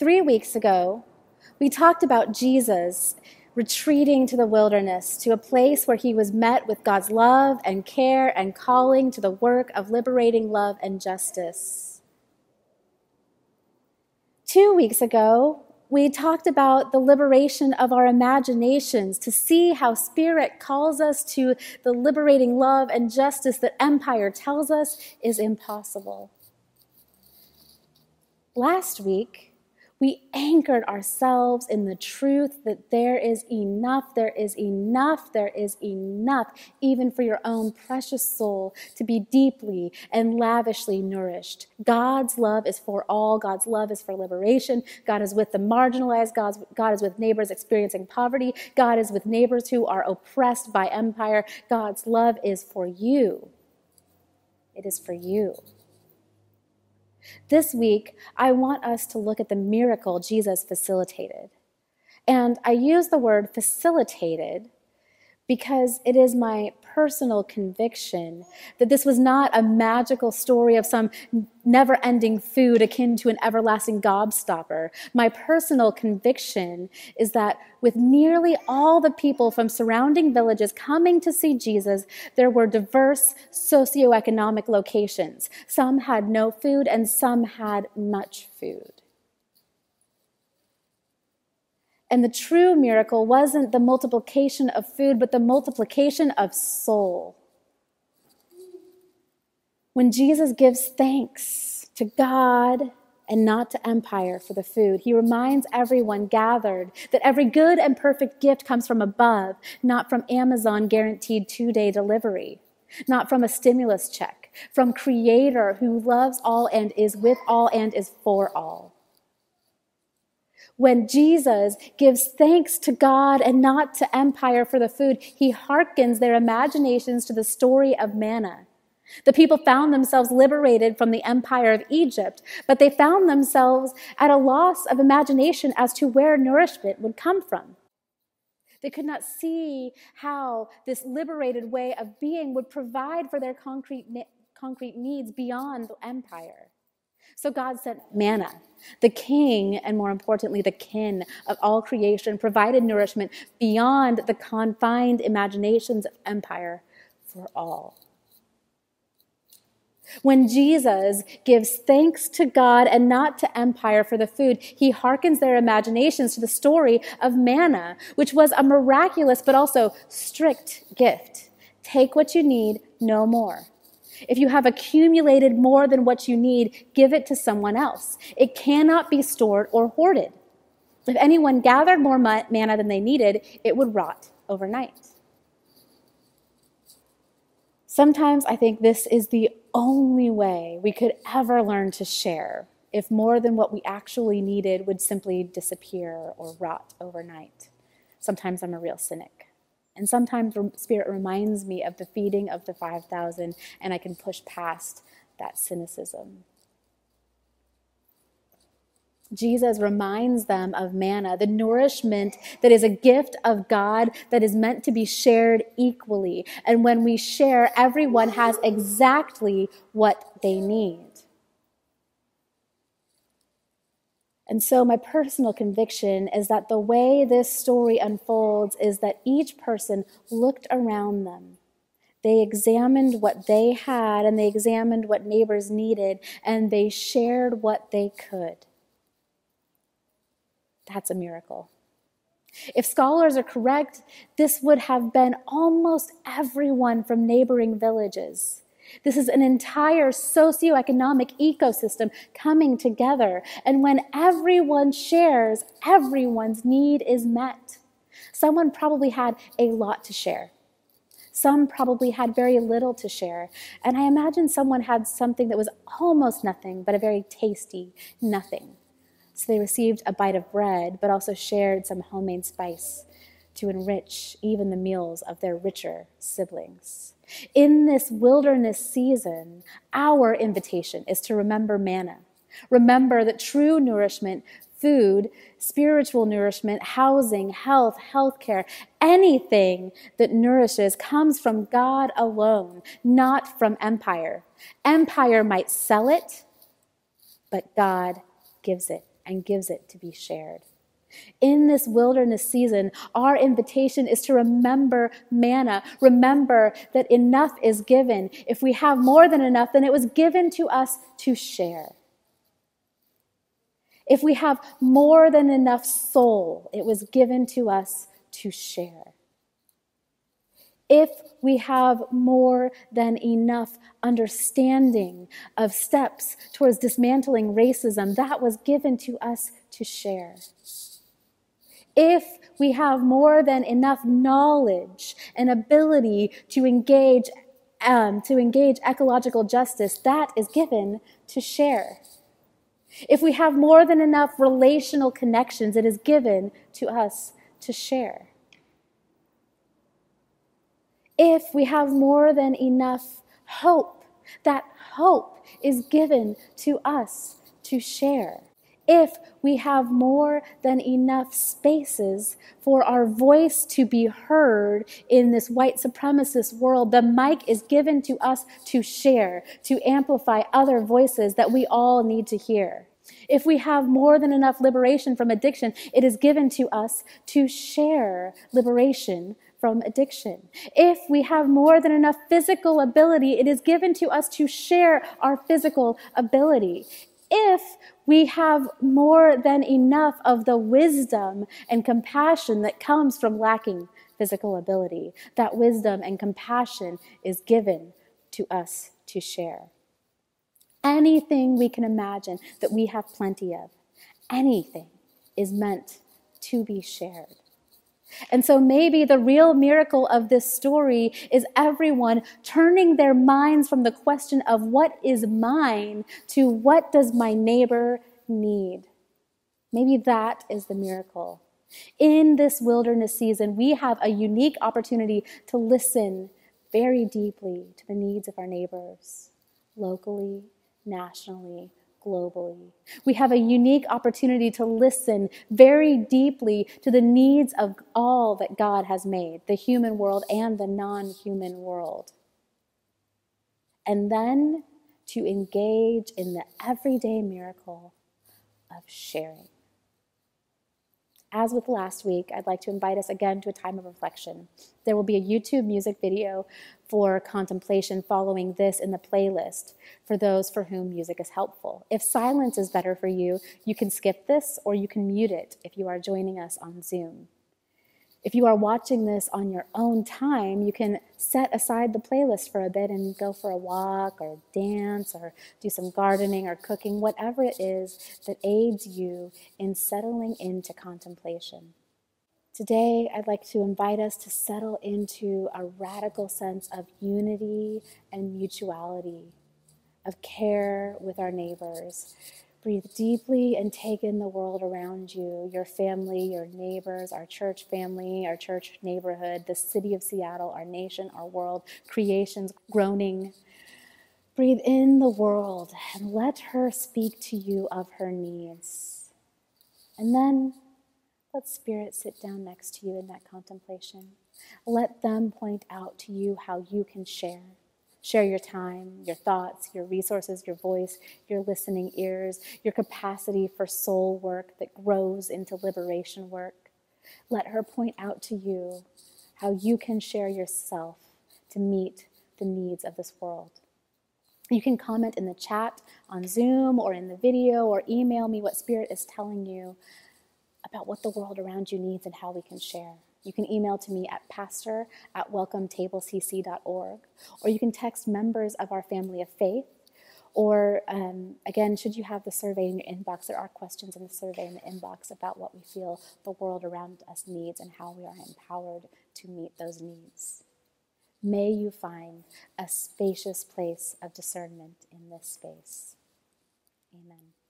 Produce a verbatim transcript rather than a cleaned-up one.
Three weeks ago, we talked about Jesus retreating to the wilderness, to a place where he was met with God's love and care and calling to the work of liberating love and justice. Two weeks ago, we talked about the liberation of our imaginations, to see how Spirit calls us to the liberating love and justice that empire tells us is impossible. Last week, we anchored ourselves in the truth that there is enough, there is enough, there is enough, even for your own precious soul to be deeply and lavishly nourished. God's love is for all. God's love is for liberation. God is with the marginalized. God's, God is with neighbors experiencing poverty. God is with neighbors who are oppressed by empire. God's love is for you. It is for you. This week, I want us to look at the miracle Jesus facilitated. And I use the word facilitated because it is my personal conviction that this was not a magical story of some never-ending food akin to an everlasting gobstopper. My personal conviction is that with nearly all the people from surrounding villages coming to see Jesus, there were diverse socioeconomic locations. Some had no food and some had much food. And the true miracle wasn't the multiplication of food, but the multiplication of soul. When Jesus gives thanks to God and not to empire for the food, he reminds everyone gathered that every good and perfect gift comes from above, not from Amazon guaranteed two-day delivery, not from a stimulus check, from Creator who loves all and is with all and is for all. When Jesus gives thanks to God and not to empire for the food, he hearkens their imaginations to the story of manna. The people found themselves liberated from the empire of Egypt, but they found themselves at a loss of imagination as to where nourishment would come from. They could not see how this liberated way of being would provide for their concrete, concrete needs beyond the empire. So God sent manna. The king, and more importantly, the kin of all creation, provided nourishment beyond the confined imaginations of empire for all. When Jesus gives thanks to God and not to empire for the food, he hearkens their imaginations to the story of manna, which was a miraculous but also strict gift. Take what you need, no more. If you have accumulated more than what you need, give it to someone else. It cannot be stored or hoarded. If anyone gathered more manna than they needed, it would rot overnight. Sometimes I think this is the only way we could ever learn to share, if more than what we actually needed would simply disappear or rot overnight. Sometimes I'm a real cynic. And sometimes Spirit reminds me of the feeding of the five thousand, and I can push past that cynicism. Jesus reminds them of manna, the nourishment that is a gift of God that is meant to be shared equally. And when we share, everyone has exactly what they need. And so my personal conviction is that the way this story unfolds is that each person looked around them. They examined what they had and they examined what neighbors needed, and they shared what they could. That's a miracle. If scholars are correct, this would have been almost everyone from neighboring villages. This is an entire socioeconomic ecosystem coming together. And when everyone shares, everyone's need is met. Someone probably had a lot to share. Some probably had very little to share. And I imagine someone had something that was almost nothing, but a very tasty nothing. So they received a bite of bread, but also shared some homemade spice to enrich even the meals of their richer siblings. In this wilderness season, our invitation is to remember manna. Remember that true nourishment, food, spiritual nourishment, housing, health, healthcare, anything that nourishes comes from God alone, not from empire. Empire might sell it, but God gives it. and gives it to be shared. In this wilderness season, our invitation is to remember manna. Remember that enough is given. If we have more than enough, then it was given to us to share. If we have more than enough soul, it was given to us to share. If we have more than enough understanding of steps towards dismantling racism, that was given to us to share. If we have more than enough knowledge and ability to engage, um, to engage ecological justice, that is given to share. If we have more than enough relational connections, it is given to us to share. If we have more than enough hope, that hope is given to us to share. If we have more than enough spaces for our voice to be heard in this white supremacist world, the mic is given to us to share, to amplify other voices that we all need to hear. If we have more than enough liberation from addiction, it is given to us to share liberation from addiction. If we have more than enough physical ability, it is given to us to share our physical ability. If we have more than enough of the wisdom and compassion that comes from lacking physical ability, that wisdom and compassion is given to us to share. Anything we can imagine that we have plenty of, anything is meant to be shared. And so maybe the real miracle of this story is everyone turning their minds from the question of what is mine to what does my neighbor need. Maybe that is the miracle. In this wilderness season, we have a unique opportunity to listen very deeply to the needs of our neighbors, locally, nationally, globally. We have a unique opportunity to listen very deeply to the needs of all that God has made, the human world and the non-human world. And then to engage in the everyday miracle of sharing. As with last week, I'd like to invite us again to a time of reflection. There will be a YouTube music video for contemplation following this in the playlist for those for whom music is helpful. If silence is better for you, you can skip this or you can mute it if you are joining us on Zoom. If you are watching this on your own time, you can set aside the playlist for a bit and go for a walk or dance or do some gardening or cooking, whatever it is that aids you in settling into contemplation. Today, I'd like to invite us to settle into a radical sense of unity and mutuality, of care with our neighbors. Breathe deeply and take in the world around you, your family, your neighbors, our church family, our church neighborhood, the city of Seattle, our nation, our world, creation's groaning. Breathe in the world and let her speak to you of her needs. And then let Spirit sit down next to you in that contemplation. Let them point out to you how you can share. Share your time, your thoughts, your resources, your voice, your listening ears, your capacity for soul work that grows into liberation work. Let her point out to you how you can share yourself to meet the needs of this world. You can comment in the chat on Zoom or in the video or email me what Spirit is telling you about what the world around you needs and how we can share. You can email to me at pastor at welcome table c c dot org, or you can text members of our family of faith, or um, again, should you have the survey in your inbox, there are questions in the survey in the inbox about what we feel the world around us needs and how we are empowered to meet those needs. May you find a spacious place of discernment in this space. Amen.